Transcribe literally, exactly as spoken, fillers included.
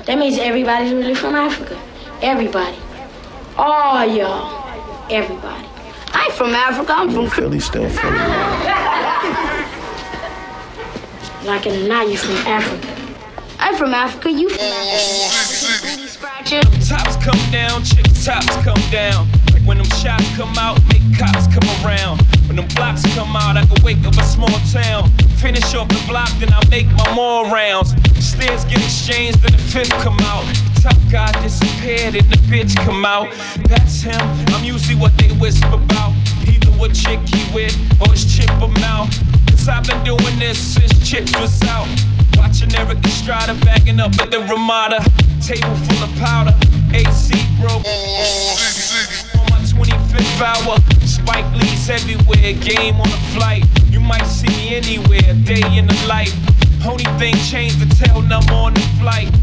That means everybody's really from Africa. Everybody. All y'all. Everybody. I ain't from Africa, I'm from Philly, still Philly. Like it or not, you from Africa. I'm from Africa, you from Africa. Booty scratcher. Tops come down, chick tops come down. Like when them shots come out, make cops come around. When them blocks come out, I can wake up a small town. Finish off the block, then I make my more rounds. Stairs get exchanged, then the fifth come out. Tough guy disappeared and the bitch come out. That's him, I'm usually what they whisper about. Either what chick he with or his chip him out. Cause I've been doing this since Chips was out. Watching Eric Estrada backing up at the Ramada. Table full of powder, A C broke. On my twenty-fifth hour, Spike Lee's everywhere, game on a flight. You might see me anywhere, day in the life. Only thing changed, the tail number on the flight.